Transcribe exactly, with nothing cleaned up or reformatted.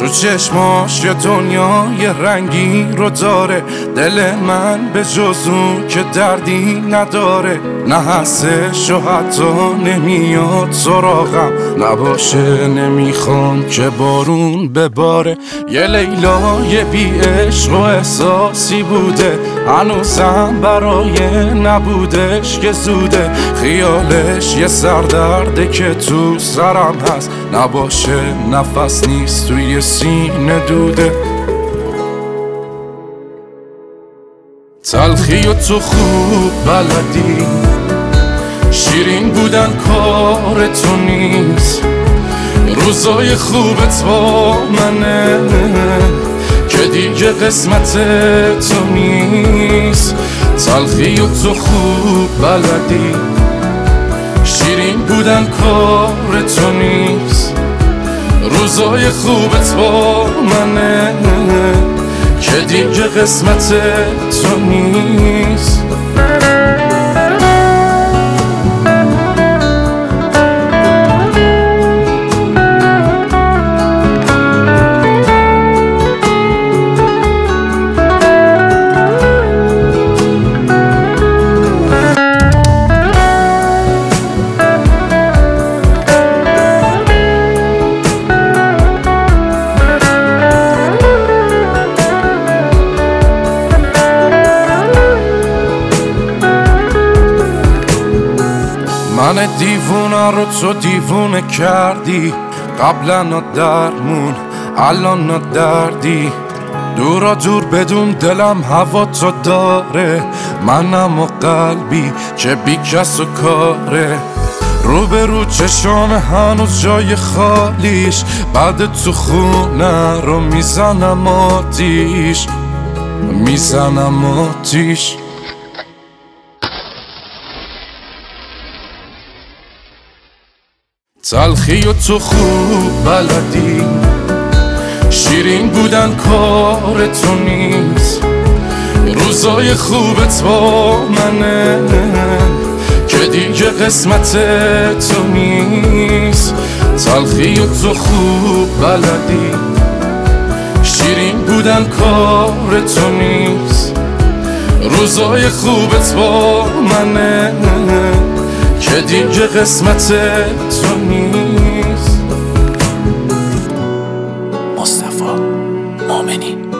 تو چشماش یه دنیای رنگی رو داره، دل من به جز اون که دردی نداره. نه هستش و حتی نمیاد سراغم، نباشه نمیخوام که بارون بباره. یه لیلای بی عشق و احساسی بوده، هنوزم برای نبودش که زوده. خیالش یه سردرده که تو سرم هست، نباشه نفس نیست توی سینه دوده. تلخی و تو خوب بلدی، شیرین بودن کار تو نیست. روزای خوبت با منه که دیگه قسمت تو نیست. تلخی و تو خوب بلدی، شیرین بودن کار تو نیست. روزای خوبت با منه که دیگه قسمت تو نیست. من دیوونه رو تو دیوونه کردی، قبلا درمون الان دردی. دورا دور بدون دلم هوا تو داره، منم و قلبی که بی کس و کاره. رو به رو چشام هنوز جای خالیش، بعد تو خونه رو میزنم آتیش، میزنم آتیش. تلخی و تو خوب بلدی، شیرین بودن کار تو نیست. روزای خوبت با منه که دیگه قسمت تو نیست. تلخی و تو خوب بلدی، شیرین بودن کار تو نیست. روزای خوبت با منه که دیگه قسمت تو نیست. مصطفی مؤمنی.